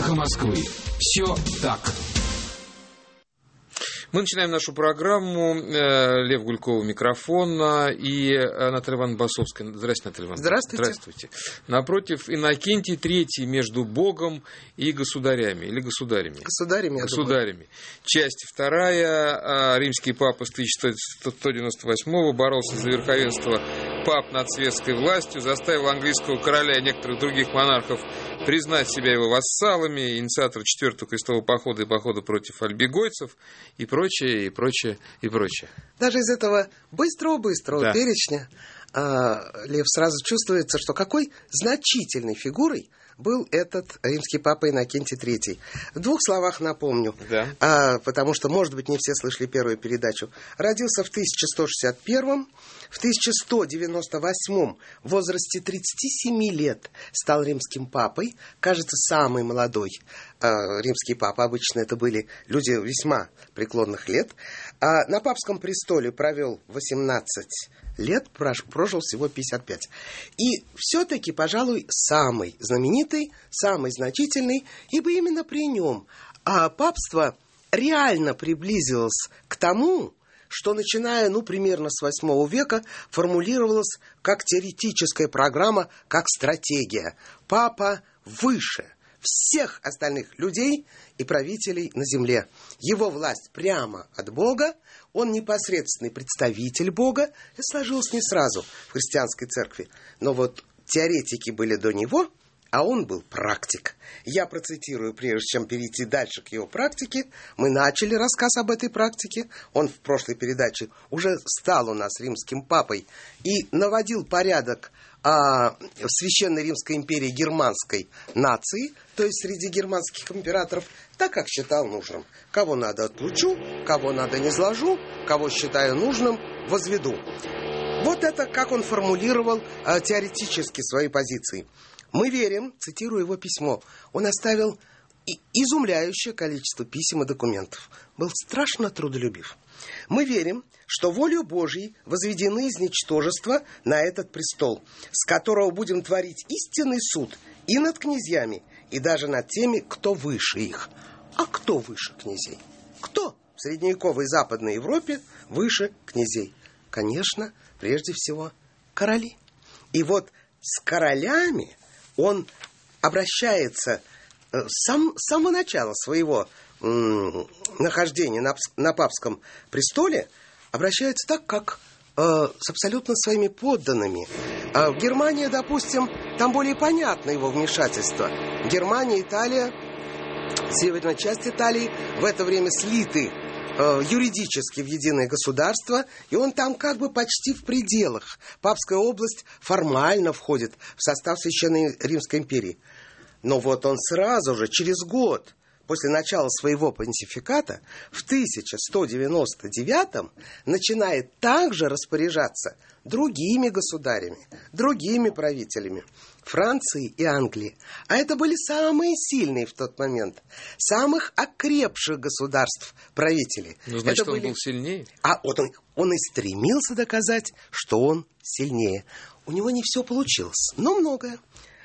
«Эхо Москвы». Все так. Мы начинаем нашу программу. Лев Гульков, микрофон, и Наталья Ивановна Басовская. Здравствуйте, Наталья Ивановна. Здравствуйте. Здравствуйте. Напротив, Иннокентий III между Богом и государями. Или государями? Государями. Часть вторая. Римский папа с 1198-го боролся за верховенство пап над светской властью, заставил английского короля и некоторых других монархов признать себя его вассалами, инициатор 4-го крестового похода и похода против альбегойцев, и прочее, и прочее, и прочее. Даже из этого быстрого перечня, Лев, сразу чувствуется, что какой значительной фигурой был этот римский папа Иннокентий III. В двух словах напомню, потому что, может быть, не все слышали первую передачу. Родился в 1161-м, в 1198-м в возрасте 37 лет стал римским папой. Кажется, самый молодой римский папа. Обычно это были люди весьма преклонных лет. На папском престоле провел 18 лет, прожил всего 55. И все-таки, пожалуй, самый знаменитый, самый значительный, ибо именно при нем папство реально приблизилось к тому, что, начиная, примерно с VIII века, формулировалось как теоретическая программа, как стратегия. Папа выше всех остальных людей и правителей на земле. Его власть прямо от Бога, он непосредственный представитель Бога. Это сложилось не сразу в христианской церкви. Но вот теоретики были до него, а он был практик. Я процитирую, прежде чем перейти дальше к его практике. Мы начали рассказ об этой практике. Он в прошлой передаче уже стал у нас римским папой и наводил порядок в Священной Римской империи германской нации, то есть среди германских императоров, так как считал нужным. Кого надо отлучу, кого надо низложу, кого считаю нужным возведу. Вот это как он формулировал теоретически свои позиции. Мы верим, цитирую его письмо, он оставил изумляющее количество писем и документов. Был страшно трудолюбив. Мы верим, что волею Божьей возведены из ничтожества на этот престол, с которого будем творить истинный суд и над князьями, и даже над теми, кто выше их. А кто выше князей? Кто в средневековой Западной Европе выше князей? Конечно, прежде всего, короли. И вот с королями он обращается с самого начала своего нахождения на папском престоле, обращается так, как с абсолютно своими подданными. В Германии, допустим, там более понятно его вмешательство. Германия, Италия, северная часть Италии в это время слиты юридически в единое государство, и он там как бы почти в пределах. Папская область формально входит в состав Священной Римской империи. Но вот он сразу же, через год, после начала своего понтификата, в 1199-м начинает также распоряжаться другими государями, другими правителями Франции и Англии. А это были самые сильные в тот момент, самых окрепших государств правители. Ну, значит, это он был сильнее? А вот он и стремился доказать, что он сильнее. У него не все получилось, но многое.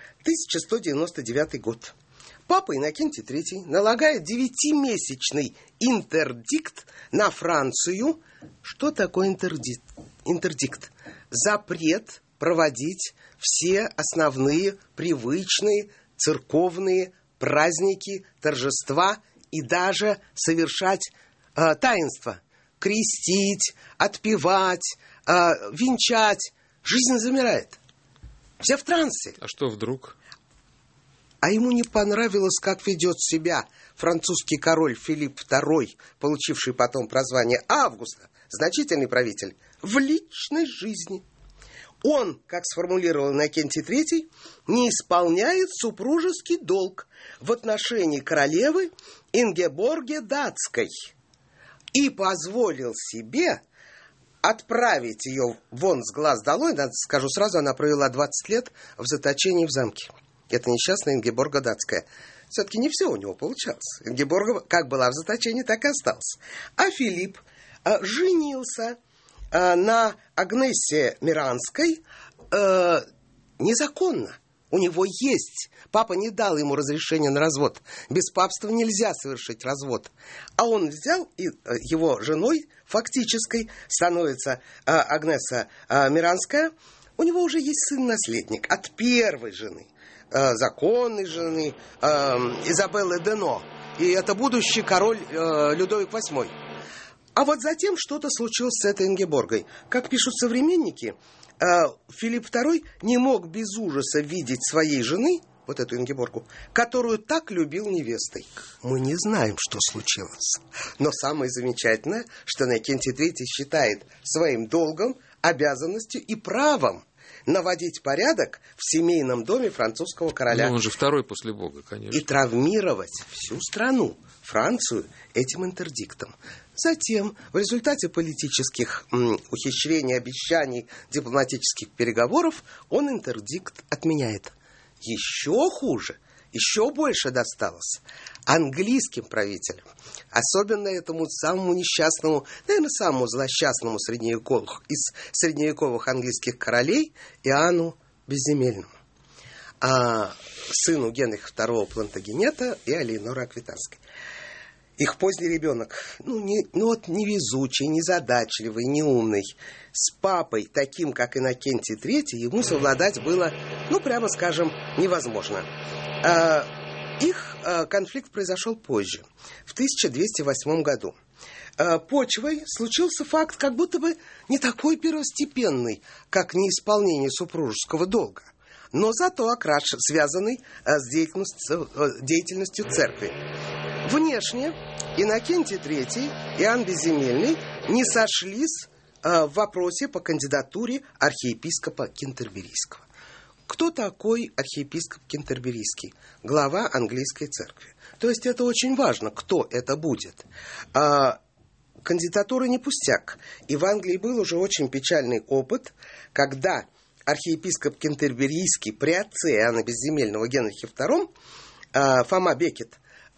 1199 год. Папа Иннокентий III налагает 9-месячный интердикт на Францию. Что такое интердикт? Запрет проводить все основные, привычные, церковные праздники, торжества и даже совершать таинства. Крестить, отпевать, венчать. Жизнь замирает. Все в трансе. А что вдруг? А ему не понравилось, как ведет себя французский король Филипп II, получивший потом прозвание Августа, значительный правитель, в личной жизни. Он, как сформулировал Иннокентий III, не исполняет супружеский долг в отношении королевы Ингеборге Датской и позволил себе отправить ее вон с глаз долой. Скажу сразу, она провела 20 лет в заточении в замке. Это несчастная Ингеборга Датская. Все-таки не все у него получалось. Ингеборга как была в заточении, так и осталась. А Филипп женился на Агнессе Миранской незаконно. У него есть. Папа не дал ему разрешения на развод. Без папства нельзя совершить развод. А он взял, и его женой фактической становится Агнеса Миранская. У него уже есть сын-наследник от первой жены, законной жены Изабеллы Дено. И это будущий король Людовик VIII. А вот затем что-то случилось с этой Ингеборгой. Как пишут современники, Филипп II не мог без ужаса видеть своей жены, вот эту Ингеборгу, которую так любил невестой. Мы не знаем, что случилось. Но самое замечательное, что Иннокентий III считает своим долгом, обязанностью и правом наводить порядок в семейном доме французского короля. Ну, он же второй после Бога, конечно. И травмировать всю страну, Францию, этим интердиктом. Затем, в результате политических ухищрений, обещаний, дипломатических переговоров, он интердикт отменяет. Еще хуже, еще больше досталось английским правителям. Особенно этому самому несчастному, наверное, самому злосчастному из средневековых английских королей Иоанну Безземельному, сыну Генриха II Плантагенета и Алеоноры Аквитанской. Их поздний ребенок, невезучий, незадачливый, неумный, с папой, таким как Иннокентий III, ему совладать было, прямо скажем, невозможно. Их конфликт произошел позже, в 1208 году. Почвой случился факт, как будто бы не такой первостепенный, как неисполнение супружеского долга, но зато связанный с деятельностью церкви. Внешне Иннокентий III и Иоанн Безземельный не сошлись в вопросе по кандидатуре архиепископа Кентерберийского. Кто такой архиепископ Кентерберийский? Глава английской церкви. То есть это очень важно, кто это будет. Кандидатура не пустяк. И в Англии был уже очень печальный опыт, когда архиепископ Кентерберийский при отце Иоанна Безземельного Генрихе II, Фома Беккет,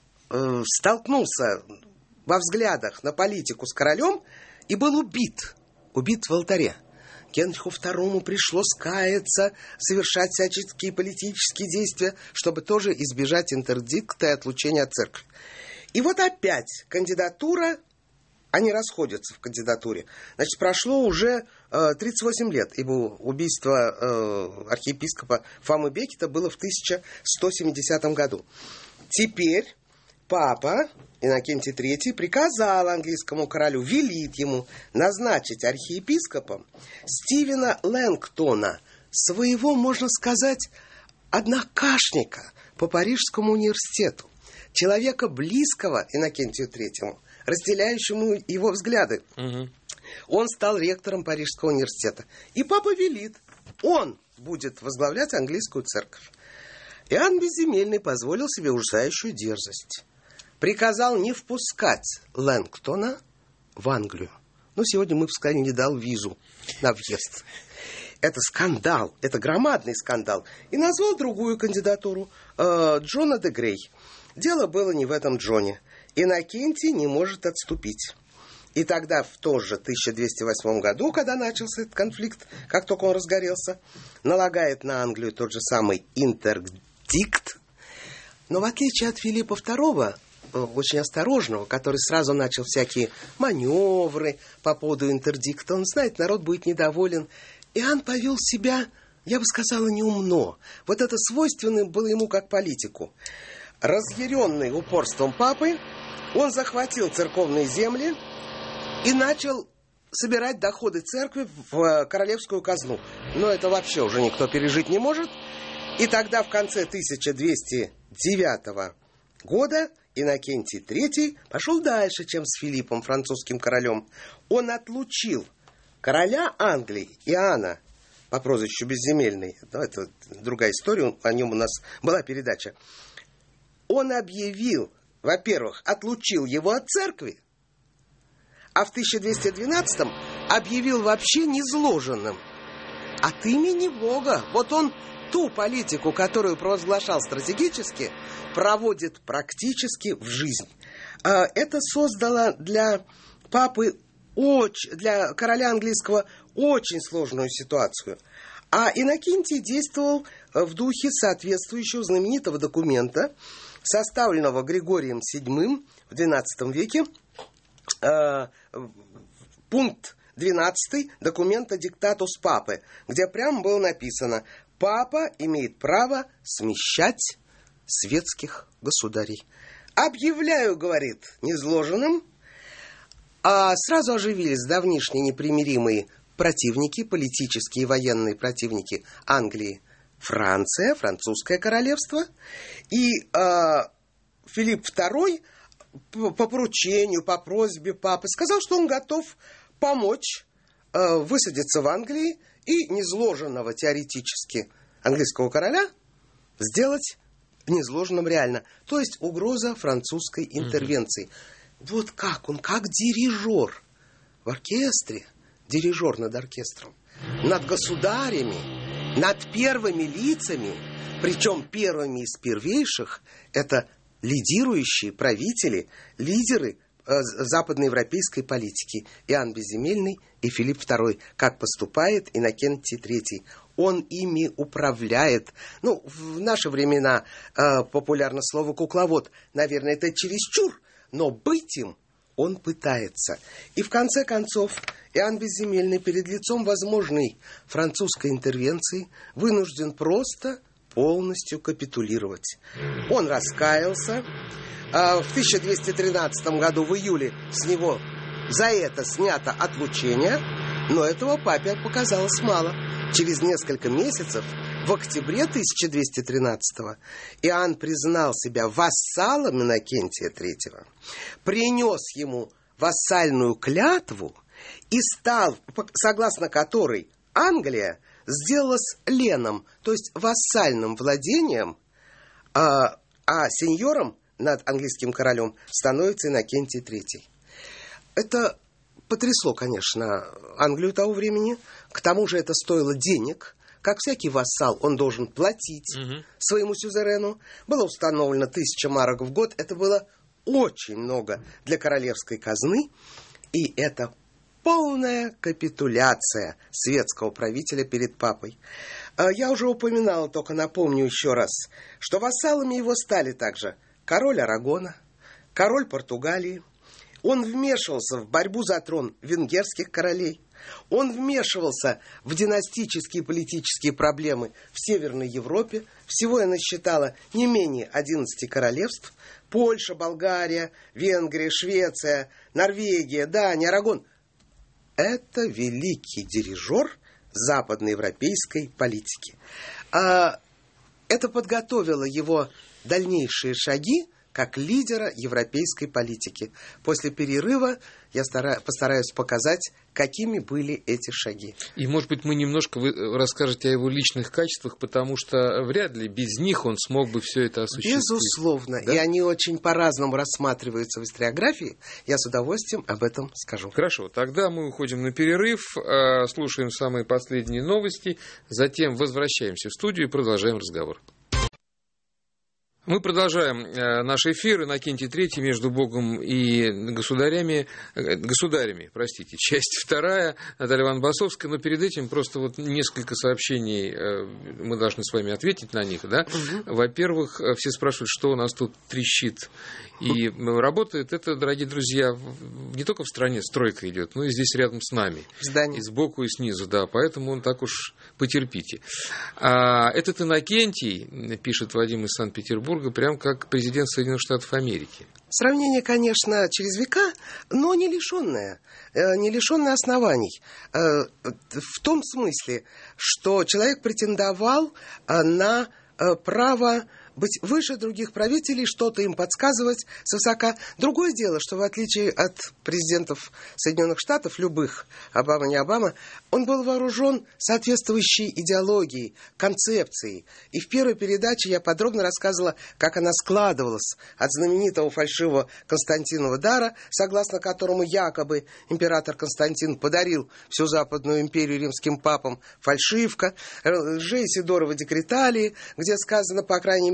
столкнулся во взглядах на политику с королем и был убит в алтаре. Генриху II пришлось каяться, совершать всяческие политические действия, чтобы тоже избежать интердикта и отлучения от церкви. И вот опять кандидатура, они расходятся в кандидатуре. Значит, прошло уже 38 лет, ибо убийство архиепископа Фомы Беккета было в 1170 году. Теперь папа Иннокентий III приказал английскому королю, велит ему назначить архиепископом Стивена Лэнгтона, своего, можно сказать, однокашника по Парижскому университету, человека близкого Иннокентию III, разделяющему его взгляды. Угу. Он стал ректором Парижского университета. И папа велит, он будет возглавлять английскую церковь. Иоанн Безземельный позволил себе ужасающую дерзость. Приказал не впускать Лэнгтона в Англию. Сегодня мы бы сказали, не дал визу на въезд. Это скандал, это громадный скандал. И назвал другую кандидатуру, Джона де Грей. Дело было не в этом Джоне. Иннокентий не может отступить. И тогда, в тот же 1208 году, когда начался этот конфликт, как только он разгорелся, налагает на Англию тот же самый интердикт. Но в отличие от Филиппа II, очень осторожного, который сразу начал всякие маневры по поводу интердикта, он знает, народ будет недоволен. Иоанн повел себя, я бы сказала, неумно. Вот это свойственно было ему как политику. Разъяренный упорством папы, он захватил церковные земли и начал собирать доходы церкви в королевскую казну. Но это вообще уже никто пережить не может. И тогда в конце 1209 года Иннокентий III пошел дальше, чем с Филиппом, французским королем. Он отлучил короля Англии Иоанна по прозвищу Безземельный. Это другая история, о нем у нас была передача. Он объявил, во-первых, отлучил его от церкви, а в 1212-м объявил вообще низложенным от имени Бога. Вот он ту политику, которую провозглашал стратегически, проводит практически в жизнь. Это создало для папы, для короля английского очень сложную ситуацию. А Иннокентий действовал в духе соответствующего знаменитого документа, составленного Григорием VII в XII веке, пункт 12 документа «Диктатус Папы», где прямо было написано: «Папа имеет право смещать светских государей». «Объявляю, — говорит, — низложенным». А сразу оживились давнишние непримиримые противники, политические и военные противники Англии, Франция, французское королевство, и Филипп II по поручению, по просьбе папы сказал, что он готов помочь высадиться в Англии и низложенного теоретически английского короля сделать низложенным реально. То есть угроза французской интервенции. Вот как он, как дирижер в оркестре, дирижер над оркестром, над государями, над первыми лицами, причем первыми из первейших, это лидирующие правители, лидеры западноевропейской политики, Иоанн Безземельный и Филипп II, как поступает Иннокентий III. Он ими управляет. Ну, в наши времена популярно слово «кукловод». Наверное, это чересчур, но быть им он пытается. И в конце концов Иоанн Безземельный перед лицом возможной французской интервенции вынужден просто полностью капитулировать. Он раскаялся. В 1213 году в июле с него за это снято отлучение, но этого папе показалось мало. Через несколько месяцев, в октябре 1213-го, Иоанн признал себя вассалом Иннокентия III, принес ему вассальную клятву и стал, согласно которой Англия сделалась леном, то есть вассальным владением, а сеньором над английским королем становится Иннокентий III. Это потрясло, конечно, Англию того времени. К тому же это стоило денег. Как всякий вассал, он должен платить своему сюзерену. Было установлено 1000 марок в год. Это было очень много для королевской казны. И это полная капитуляция светского правителя перед папой. Я уже упоминала, только напомню еще раз, что вассалами его стали также король Арагона, король Португалии. Он вмешивался в борьбу за трон венгерских королей. Он вмешивался в династические политические проблемы в Северной Европе. Всего я насчитала не менее 11 королевств. Польша, Болгария, Венгрия, Швеция, Норвегия, Дания, Арагон. Это великий дирижер западноевропейской политики. Это подготовило его дальнейшие шаги как лидера европейской политики. После перерыва я постараюсь показать, какими были эти шаги. И, может быть, вы немножко расскажете о его личных качествах, потому что вряд ли без них он смог бы все это осуществить. Безусловно. Да? И они очень по-разному рассматриваются в историографии. Я с удовольствием об этом скажу. Хорошо. Тогда мы уходим на перерыв, слушаем самые последние новости, затем возвращаемся в студию и продолжаем разговор. Мы продолжаем наш эфир. Иннокентий III между Богом и государями, часть 2, Наталья Ивановна Басовская. Но перед этим просто вот несколько сообщений, мы должны с вами ответить на них. Да? Во-первых, все спрашивают, что у нас тут трещит. И работает это, дорогие друзья, не только в стране стройка идет, но и здесь рядом с нами. Здание. И сбоку, и снизу, да. Поэтому так уж потерпите. Этот Иннокентий, пишет Вадим из Санкт-Петербурга, прям как президент Соединенных Штатов Америки. Сравнение, конечно, через века, но не лишенное оснований. В том смысле, что человек претендовал на право быть выше других правителей, что-то им подсказывать свысока. Другое дело, что в отличие от президентов Соединенных Штатов, любых, Обама, не Обама, он был вооружен соответствующей идеологией, концепцией. И в первой передаче я подробно рассказывала, как она складывалась от знаменитого фальшивого Константинова дара, согласно которому якобы император Константин подарил всю Западную империю римским папам, фальшивка, Исидорова декреталии, где сказано, по крайней мере,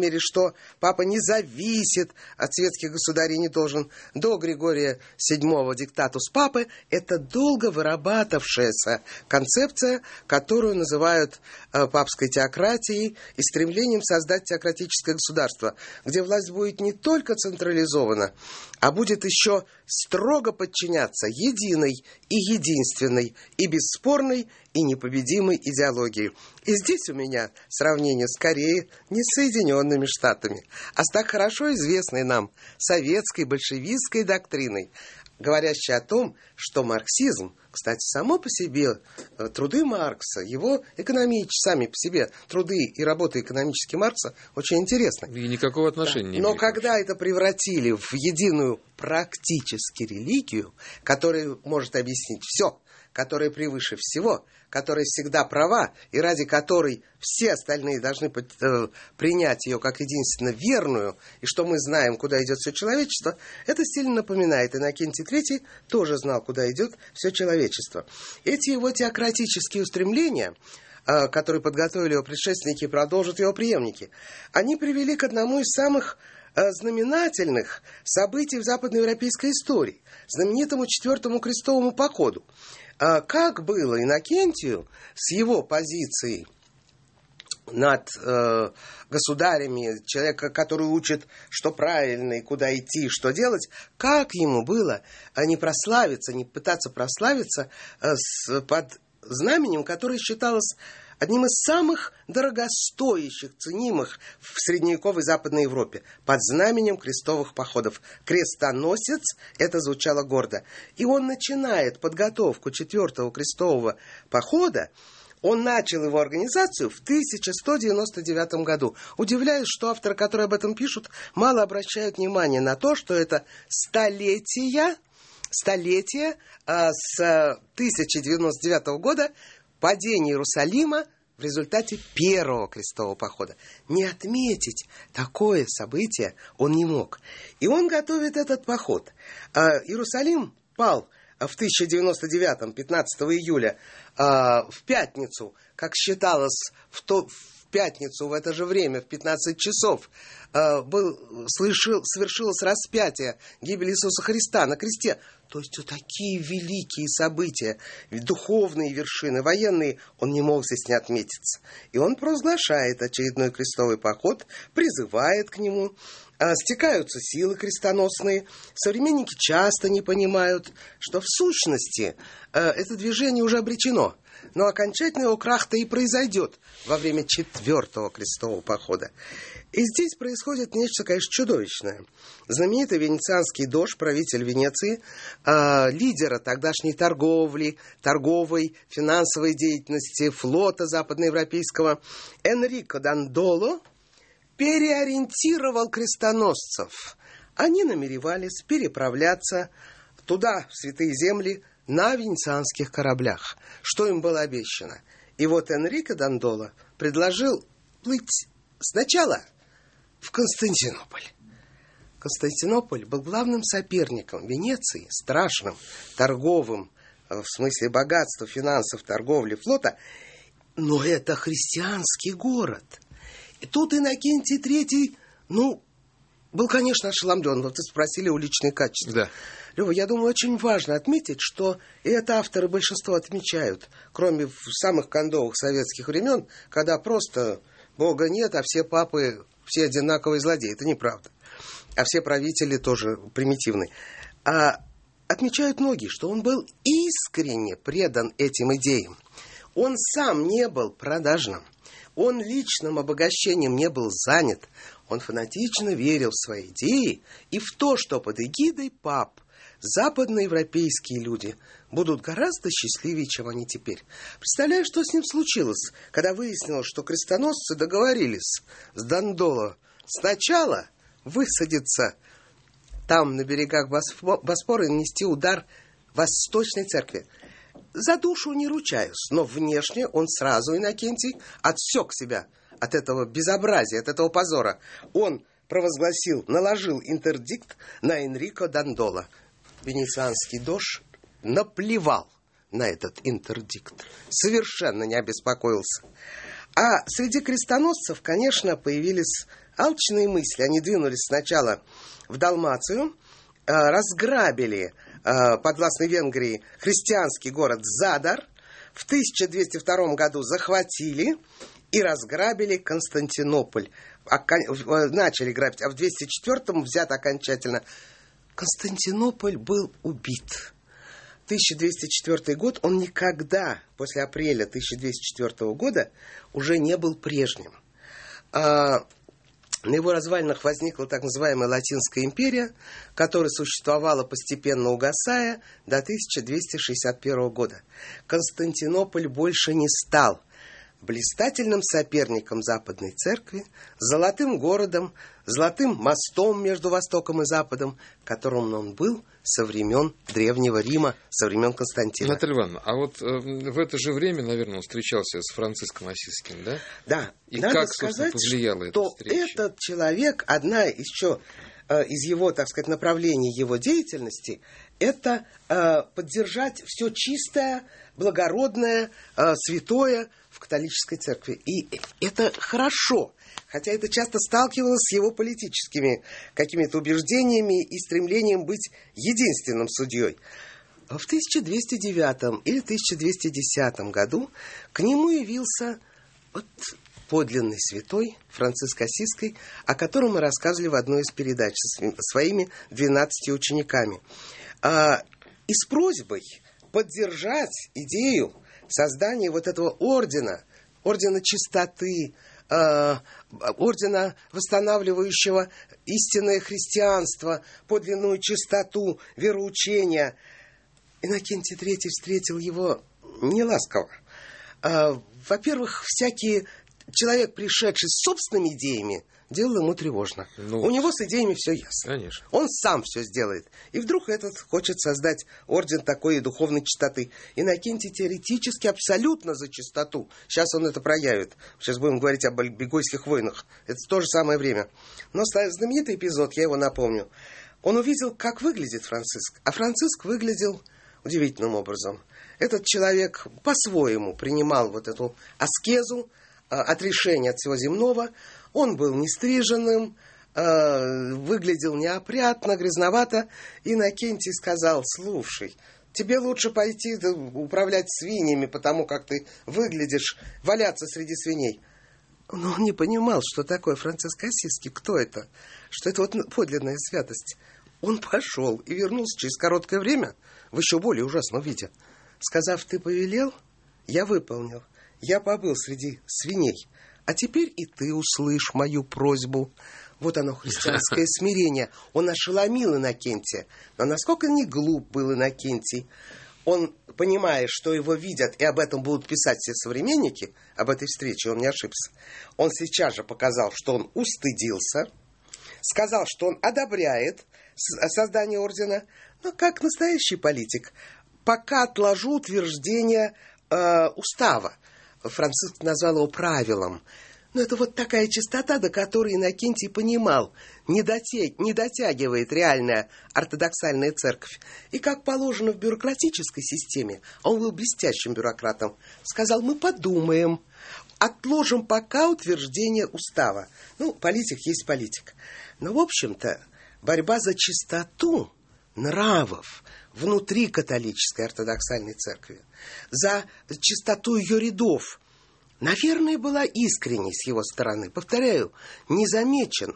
мере, что папа не зависит от светских государей, не должен до Григория VII диктатус папы, это долго вырабатывавшаяся концепция, которую называют папской теократией и стремлением создать теократическое государство, где власть будет не только централизована, а будет еще строго подчиняться единой и единственной, и бесспорной, и непобедимой идеологии. И здесь у меня сравнение скорее не с Соединенными Штатами, а с так хорошо известной нам советской большевистской доктриной, говорящей о том, что марксизм, кстати, само по себе, труды Маркса, его сами по себе труды и работы экономические Маркса очень интересны. И никакого отношения не имеют. Но когда это превратили в единую практически религию, которая может объяснить все, которая превыше всего, которая всегда права, и ради которой все остальные должны принять ее как единственно верную, и что мы знаем, куда идет все человечество, это сильно напоминает. Иннокентий III тоже знал, куда идет все человечество. Эти его теократические устремления, которые подготовили его предшественники и продолжат его преемники, они привели к одному из самых знаменательных событий в западноевропейской истории, знаменитому Четвертому крестовому походу. Как было Иннокентию с его позицией над государями, человека, который учит, что правильно и куда идти, что делать, как ему было не прославиться, не пытаться прославиться под знаменем, которое считалось одним из самых дорогостоящих, ценимых в средневековой Западной Европе, под знаменем крестовых походов. Крестоносец, это звучало гордо. И он начинает подготовку Четвертого крестового похода. Он начал его организацию в 1199 году. Удивляюсь, что авторы, которые об этом пишут, мало обращают внимание на то, что это столетие с 1099 года падения Иерусалима в результате Первого крестового похода. Не отметить такое событие он не мог. И он готовит этот поход. Иерусалим пал в 1099, 15 июля, в пятницу, как считалось в пятницу в это же время, в 15 часов, совершилось распятие, гибель Иисуса Христа на кресте. То есть такие великие события, духовные вершины, военные, он не мог здесь не отметиться. И он провозглашает очередной крестовый поход, призывает к нему. Стекаются силы крестоносные. Современники часто не понимают, что в сущности это движение уже обречено. Но окончательный его крах-то и произойдет во время Четвертого крестового похода. И здесь происходит нечто, конечно, чудовищное. Знаменитый венецианский дож, правитель Венеции, лидера тогдашней торговой, финансовой деятельности, флота западноевропейского, Энрико Дандоло, переориентировал крестоносцев. Они намеревались переправляться туда, в Святые Земли, на венецианских кораблях, что им было обещано. И вот Энрико Дандоло предложил плыть сначала в Константинополь. Константинополь был главным соперником Венеции, страшным, торговым, в смысле богатства, финансов, торговли, флота, но это христианский город. И тут Иннокентий III, был, конечно, ошеломлен. Вот вы спросили о личных качествах. Да. Лёва, я думаю, очень важно отметить, что и это авторы большинство отмечают, кроме в самых кондовых советских времен, когда просто Бога нет, а все папы, все одинаковые злодеи. Это неправда. А все правители тоже примитивны. А отмечают многие, что он был искренне предан этим идеям. Он сам не был продажным. Он личным обогащением не был занят. Он фанатично верил в свои идеи и в то, что под эгидой пап западноевропейские люди будут гораздо счастливее, чем они теперь. Представляю, что с ним случилось, когда выяснилось, что крестоносцы договорились с Дандоло сначала высадиться там, на берегах Боспора, и нанести удар Восточной церкви. За душу не ручаюсь, но внешне он сразу, Иннокентий, отсек себя от этого безобразия, от этого позора. Он провозгласил, наложил интердикт на Энрико Дандоло. Венецианский дож наплевал на этот интердикт, совершенно не обеспокоился. А среди крестоносцев, конечно, появились Алчные мысли. Они двинулись сначала в Далмацию, разграбили подвластной Венгрии христианский город Задар, в 1202 году захватили и разграбили Константинополь. Начали грабить, а в 204-м взят окончательно. Константинополь был убит. 1204 год, он никогда после апреля 1204 года уже не был прежним. На его развалинах возникла так называемая Латинская империя, которая существовала, постепенно угасая, до 1261 года. Константинополь больше не стал блистательным соперником Западной Церкви, золотым городом, золотым мостом между Востоком и Западом, которым он был со времен Древнего Рима, со времен Константина. Наталья Ивановна, а вот в это же время, наверное, он встречался с Франциском Осиским, да? Да. И надо как, сказать, повлияла эта что встреча? этот человек, одна еще из его, так сказать, направлений его деятельности, это поддержать все чистое, благородное, святое в католической церкви. И это хорошо, хотя это часто сталкивалось с его политическими какими-то убеждениями и стремлением быть единственным судьей. В 1209 или 1210 году к нему явился подлинный святой Франциск Осиский, о котором мы рассказывали в одной из передач со своими 12 учениками. И с просьбой поддержать идею создания вот этого ордена чистоты, ордена, восстанавливающего истинное христианство, подлинную чистоту вероучения. Иннокентий III встретил его неласково. Во-первых, человек, пришедший с собственными идеями, делал ему тревожно. У него с идеями все ясно. Конечно. Он сам все сделает. И вдруг этот хочет создать орден такой духовной чистоты. Иннокентий теоретически абсолютно за чистоту. Сейчас он это проявит. Сейчас будем говорить об альбегойских войнах. Это то же самое время. Но знаменитый эпизод, я его напомню. Он увидел, как выглядит Франциск. А Франциск выглядел удивительным образом. Этот человек по-своему принимал вот эту аскезу, отрешение от всего земного. Он был нестриженным, выглядел неопрятно, грязновато. Иннокентий сказал: слушай, тебе лучше пойти управлять свиньями, потому как ты выглядишь, валяться среди свиней. Но он не понимал, что такое Франциск Осиский, кто это, что это вот подлинная святость. Он пошел и вернулся через короткое время в еще более ужасном виде. Сказав: ты повелел, я выполнил. Я побыл среди свиней. А теперь и ты услышь мою просьбу. Вот оно, христианское смирение. Он ошеломил Иннокентия. Но насколько не глуп был Иннокентий. Он, понимая, что его видят, и об этом будут писать все современники, об этой встрече, он не ошибся. Он сейчас же показал, что он устыдился, сказал, что он одобряет создание ордена, но как настоящий политик, пока отложу утверждение устава. Франциск назвал его правилом. Но это вот такая чистота, до которой Иннокентий понимал, не дотягивает реальная ортодоксальная церковь. И как положено в бюрократической системе, он был блестящим бюрократом, сказал: мы подумаем, отложим пока утверждение устава. Политик есть политик. Но, в общем-то, борьба за чистоту нравов внутри католической ортодоксальной церкви, за чистоту ее рядов, наверное, была искренней с его стороны. Повторяю, не замечен.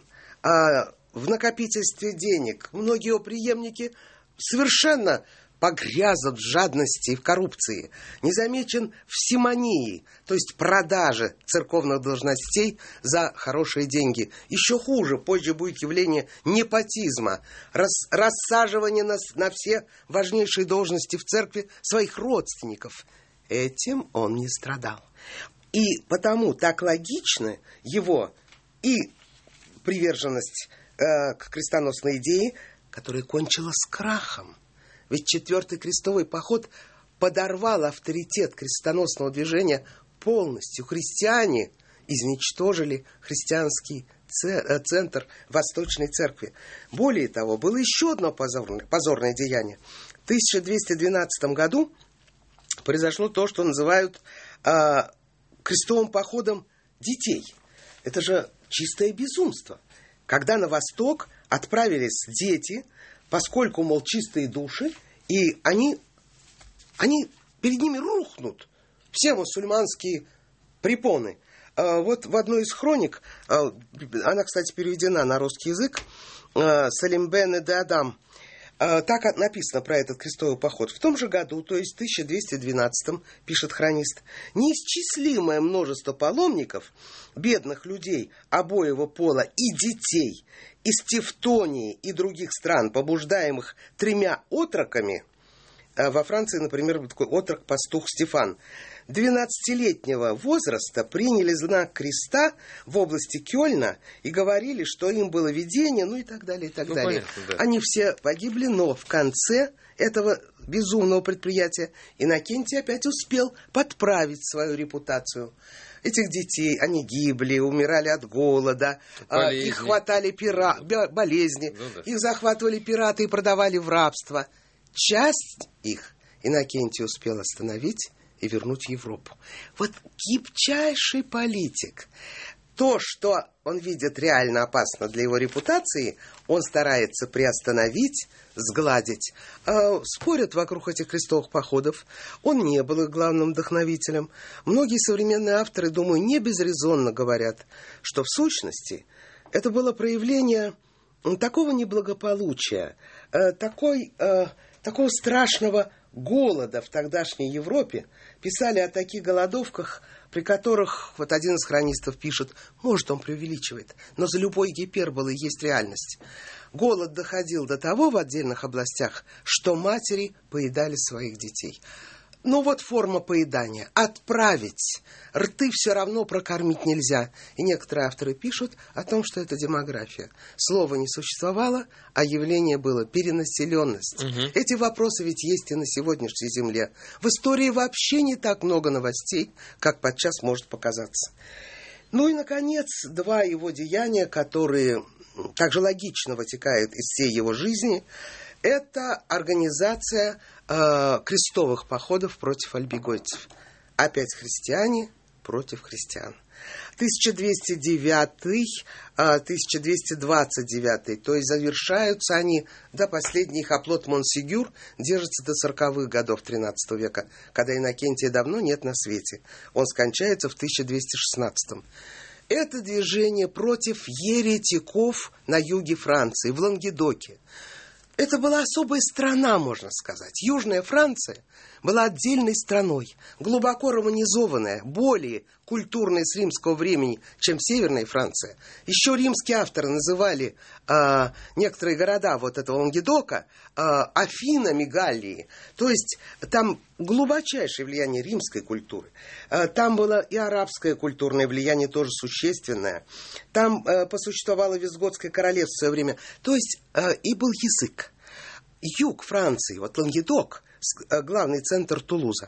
В накопительстве денег многие его преемники совершенно погрязут в жадности и в коррупции. Не замечен в симонии, то есть продаже церковных должностей за хорошие деньги. Еще хуже, позже будет явление непотизма, рассаживание на все важнейшие должности в церкви своих родственников. Этим он не страдал. И потому так логично его и приверженность к крестоносной идее, которая кончилась крахом. Ведь 4-й крестовый поход подорвал авторитет крестоносного движения полностью. Христиане изничтожили христианский центр Восточной Церкви. Более того, было еще одно позорное деяние. В 1212 году произошло то, что называют крестовым походом детей. Это же чистое безумство. Когда на восток отправились дети, поскольку, мол, чистые души, и они перед ними рухнут все мусульманские препоны. Вот в одной из хроник, она, кстати, переведена на русский язык, Салим бен де Адам, так написано про этот крестовый поход. В том же году, то есть в 1212, пишет хронист, неисчислимое множество паломников, бедных людей обоего пола и детей из Тевтонии и других стран, побуждаемых 3 отроками, во Франции, например, был такой отрок-пастух Стефан, 12-летнего возраста приняли знак креста в области Кёльна и говорили, что им было видение, и так далее, и так далее. Понятно, да. Они все погибли, но в конце этого безумного предприятия Иннокентий опять успел подправить свою репутацию. Этих детей, они гибли, умирали от голода, болезни. Их хватали болезни, их захватывали пираты и продавали в рабство. Часть их Иннокентий успел остановить и вернуть в Европу. Вот гибчайший политик. То, что он видит реально опасно для его репутации, он старается приостановить, сгладить. Спорят вокруг этих крестовых походов. Он не был их главным вдохновителем. Многие современные авторы, думаю, не безрезонно говорят, что в сущности это было проявление такого неблагополучия, такого страшного голода в тогдашней Европе. Писали о таких голодовках, при которых, вот один из хронистов пишет, может, он преувеличивает, но за любой гиперболой есть реальность. Голод доходил до того в отдельных областях, что матери поедали своих детей. Вот форма поедания. Отправить. Рты все равно прокормить нельзя. И некоторые авторы пишут о том, что это демография. Слова не существовало, а явление было перенаселенность. Эти вопросы ведь есть и на сегодняшней земле. В истории вообще не так много новостей, как подчас может показаться. И, наконец, 2 его деяния, которые также логично вытекают из всей его жизни, это организация крестовых походов против альбигойцев. Опять христиане против христиан. 1209-1229, то есть завершаются они, последний их оплот Монсигюр держится до 40-х годов XIII века, когда Иннокентия давно нет на свете. Он скончается в 1216. Это движение против еретиков на юге Франции, в Лангедоке. Это была особая страна, можно сказать. Южная Франция была отдельной страной, глубоко романизованная, более культурная с римского времени, чем Северная Франция. Еще римские авторы называли некоторые города этого Лангедока Афинами Галлии. То есть там глубочайшее влияние римской культуры. Там было и арабское культурное влияние тоже существенное. Там посуществовало Визготское королевство в свое время. То есть и был язык. Юг Франции, Лангедок, главный центр Тулуза.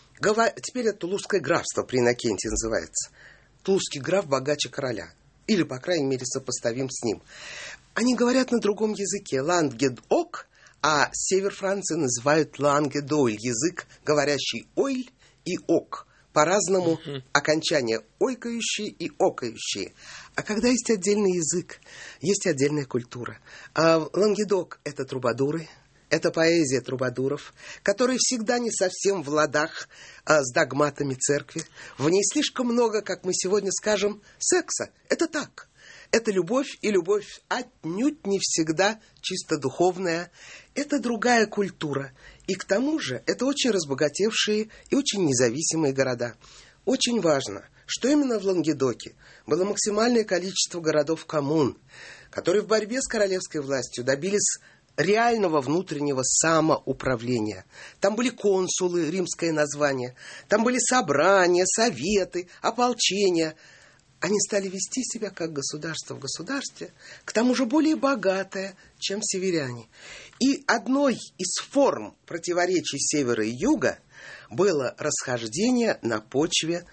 Теперь это Тулузское графство при Иннокентии называется. Тулузский граф богаче короля. Или, по крайней мере, сопоставим с ним. Они говорят на другом языке. Лангедок, а север Франции называют Лангедойль. Язык, говорящий ойль и ок. По-разному окончания ойкающие и окающие. А когда есть отдельный язык, есть отдельная культура. Лангедок – это трубадуры. Это поэзия трубадуров, которая всегда не совсем в ладах с догматами церкви. В ней слишком много, как мы сегодня скажем, секса. Это так. Это любовь, и любовь отнюдь не всегда чисто духовная. Это другая культура. И к тому же это очень разбогатевшие и очень независимые города. Очень важно, что именно в Лангедоке было максимальное количество городов-коммун, которые в борьбе с королевской властью добились реального внутреннего самоуправления. Там были консулы, римское название, там были собрания, советы, ополчения. Они стали вести себя как государство в государстве, к тому же более богатое, чем северяне. И одной из форм противоречий севера и юга было расхождение на почве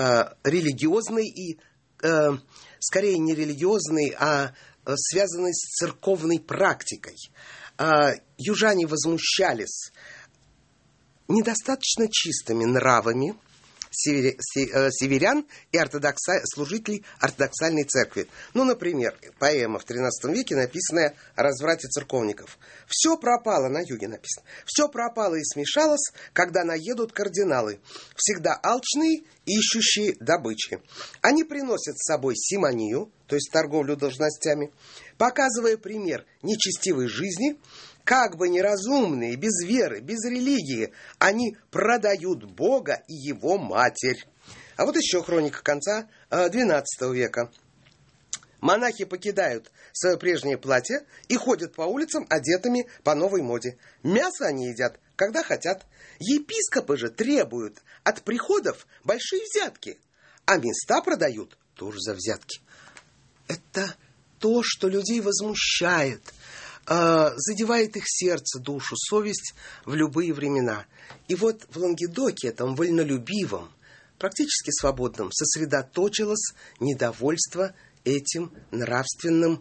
религиозной и, скорее не религиозной, а связанной с церковной практикой. Южане возмущались недостаточно чистыми нравами северян и служителей ортодоксальной церкви. Ну, например, поэма в XIII веке, написанная о разврате церковников. «Все пропало», на юге написано, «все пропало и смешалось, когда наедут кардиналы, всегда алчные и ищущие добычи. Они приносят с собой симонию, то есть торговлю должностями, показывая пример нечестивой жизни. Как бы неразумные, без веры, без религии, они продают Бога и его матерь». А вот еще хроника конца XII века. Монахи покидают свое прежнее платье и ходят по улицам одетыми по новой моде. Мясо они едят, когда хотят. Епископы же требуют от приходов большие взятки, а места продают тоже за взятки. Это то, что людей возмущает, задевает их сердце, душу, совесть в любые времена. И вот в Лангедоке, этом вольнолюбивом, практически свободном, сосредоточилось недовольство этим нравственным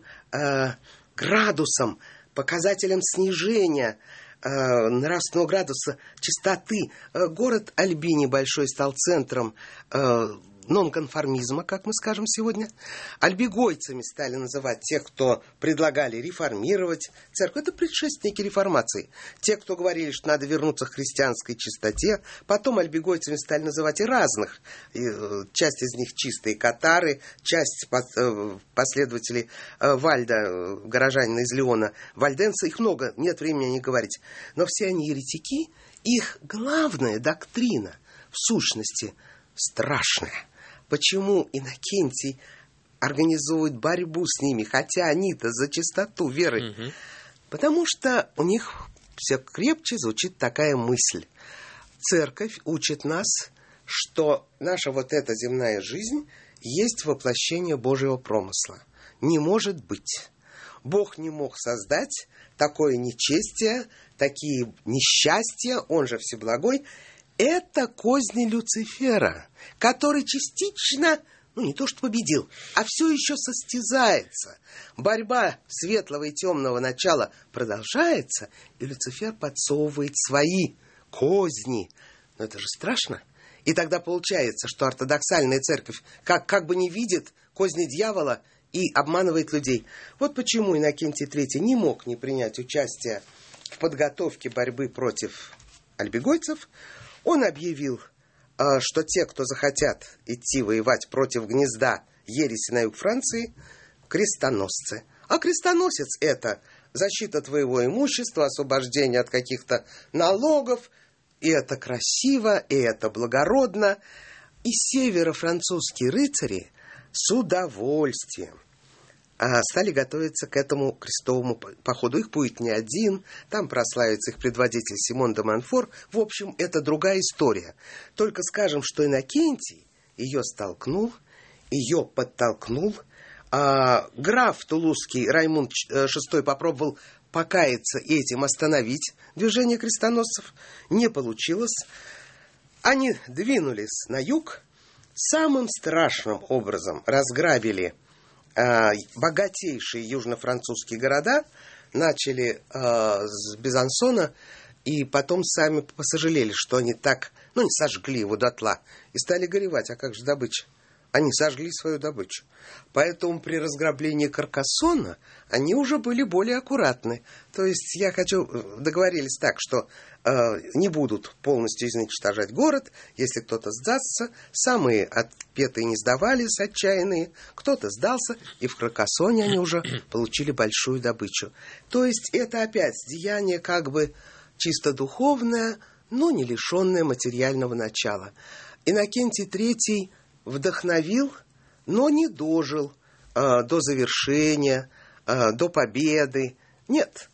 градусом, показателем снижения нравственного градуса, чистоты. Город Альбини большой стал центром нонконформизма, как мы скажем сегодня. Альбигойцами стали называть тех, кто предлагали реформировать церковь. Это предшественники реформации. Те, кто говорили, что надо вернуться к христианской чистоте. Потом альбигойцами стали называть и разных. Часть из них чистые катары, часть последователей Вальда, горожанина из Леона, вальденца. Их много, нет времени о них говорить. Но все они еретики. Их главная доктрина, в сущности, страшная. Почему Иннокентий организует борьбу с ними, хотя они-то за чистоту веры? Угу. Потому что у них все крепче звучит такая мысль. Церковь учит нас, что наша вот эта земная жизнь есть воплощение Божьего промысла. Не может быть. Бог не мог создать такое нечестие, такие несчастья, он же Всеблагой. Это козни Люцифера, который частично, не то что победил, а все еще состязается. Борьба светлого и темного начала продолжается, и Люцифер подсовывает свои козни. Но это же страшно. И тогда получается, что ортодоксальная церковь как бы не видит козни дьявола и обманывает людей. Вот почему Иннокентий III не мог не принять участие в подготовке борьбы против альбигойцев. Он объявил, что те, кто захотят идти воевать против гнезда ереси на юг Франции, крестоносцы. А крестоносец – это защита твоего имущества, освобождение от каких-то налогов. И это красиво, и это благородно. И северо-французские рыцари с удовольствием стали готовиться к этому крестовому походу. Их будет не один, там прославится их предводитель Симон де Монфор. В общем, это другая история. Только скажем, что Иннокентий ее подтолкнул. Граф Тулузский Раймунд VI попробовал покаяться и этим остановить движение крестоносцев. Не получилось. Они двинулись на юг, самым страшным образом разграбили богатейшие южно-французские города, начали с Безансона, и потом сами посожалели, что они так, не сожгли его дотла, и стали горевать, а как же добыча? Они сожгли свою добычу. Поэтому при разграблении Каркассона они уже были более аккуратны. То есть договорились так, что не будут полностью изничтожать город, если кто-то сдастся. Самые отпетые не сдавались, отчаянные. Кто-то сдался, и в Каркассоне они уже получили большую добычу. То есть это опять деяние как бы чисто духовное, но не лишенное материального начала. Иннокентий III вдохновил, но не дожил до завершения, до победы. Нет.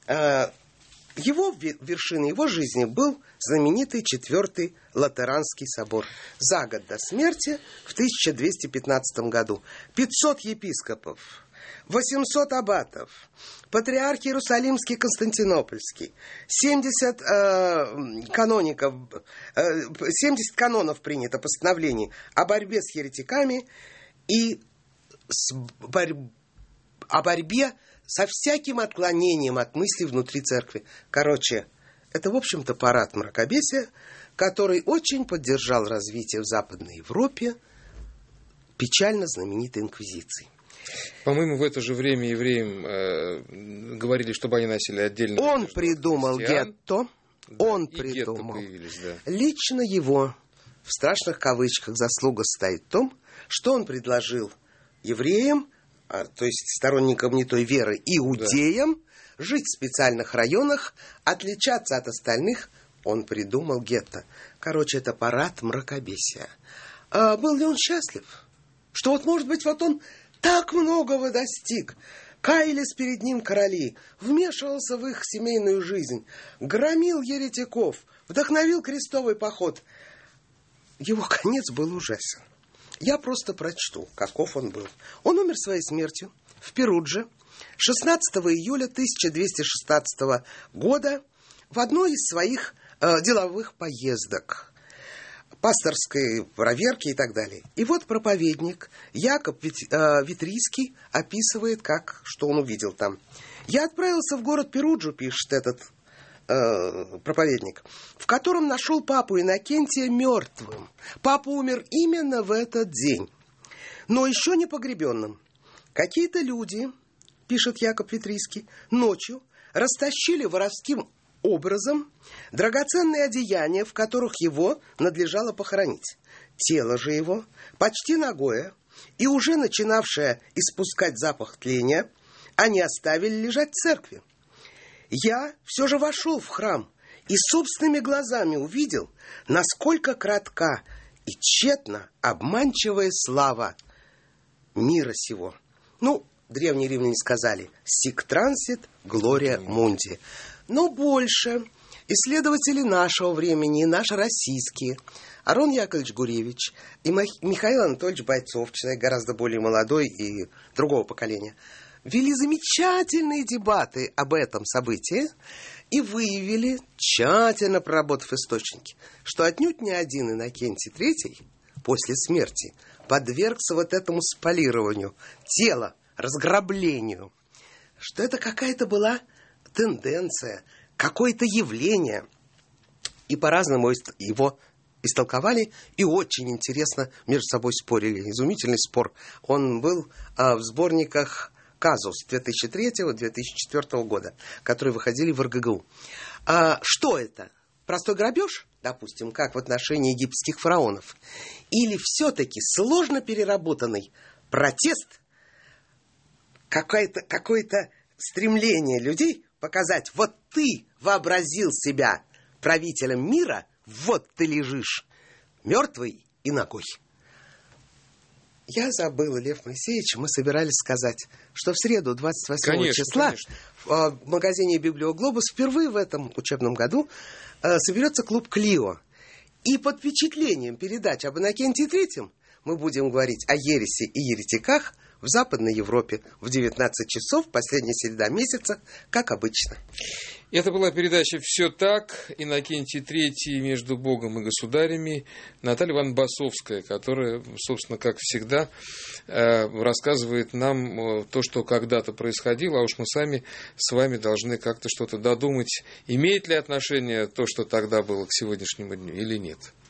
Вершиной его жизни был знаменитый Четвертый Латеранский собор. За год до смерти, в 1215 году, 500 епископов, 800 аббатов, патриарх Иерусалимский, Константинопольский, 70 канонов принято постановлений о борьбе с еретиками и о борьбе со всяким отклонением от мыслей внутри церкви. Короче, это, в общем-то, парад мракобесия, который очень поддержал развитие в Западной Европе печально знаменитой инквизиции. По-моему, в это же время евреям говорили, чтобы они носили отдельно. Он придумал гетто. Да, он и придумал. Гетто появились, да. Лично его, в страшных кавычках, заслуга состоит в том, что он предложил евреям, то есть сторонникам не той веры, иудеям, жить в специальных районах, отличаться от остальных. Он придумал гетто. Короче, это парад мракобесия. А был ли он счастлив? Что вот, может быть, вот он так многого достиг. Каялись перед ним короли, вмешивался в их семейную жизнь, громил еретиков, вдохновил крестовый поход. Его конец был ужасен. Я просто прочту, каков он был. Он умер своей смертью в Перудже 16 июля 1216 года в одной из своих деловых поездок, пасторской проверки и так далее. И вот проповедник Якоб Витрийский описывает, что он увидел там. «Я отправился в город Перуджу», пишет этот проповедник, «в котором нашел папу Иннокентия мертвым. Папа умер именно в этот день, но еще не погребенным. Какие-то люди, пишет Якоб Витрийский, ночью растащили воровским образом драгоценные одеяния, в которых его надлежало похоронить. Тело же его, почти нагое и уже начинавшее испускать запах тления, они оставили лежать в церкви. Я все же вошел в храм и собственными глазами увидел, насколько кратка и тщетно обманчивая слава мира сего». Древние римляне сказали «Sic transit gloria mundi». Но больше исследователи нашего времени, наши российские, Арон Яковлевич Гуревич и Михаил Анатольевич Бойцов, человек гораздо более молодой и другого поколения, вели замечательные дебаты об этом событии и выявили, тщательно проработав источники, что отнюдь не один Иннокентий III после смерти подвергся вот этому спалированию тела, разграблению, что это какая-то была тенденция, какое-то явление. И по-разному его истолковали, и очень интересно между собой спорили. Изумительный спор. Он был в сборниках «Казус» 2003-2004 года, которые выходили в РГГУ. Что это? Простой грабеж, допустим, как в отношении египетских фараонов? Или все-таки сложно переработанный протест, какое-то стремление людей показать: вот ты вообразил себя правителем мира, вот ты лежишь мертвый и нагой. Я забыл, Лев Моисеевич, мы собирались сказать, что в среду 28 числа в магазине «Библиоглобус» впервые в этом учебном году соберется клуб «Клио». И под впечатлением передач об Иннокентии III мы будем говорить о ересе и еретиках в Западной Европе в 19 часов, последняя среда месяца, как обычно. Это была передача «Все так». Иннокентий III между Богом и государями. Наталья Ивановна Басовская, которая, собственно, как всегда, рассказывает нам то, что когда-то происходило, а уж мы сами с вами должны как-то что-то додумать, имеет ли отношение то, что тогда было, к сегодняшнему дню или нет.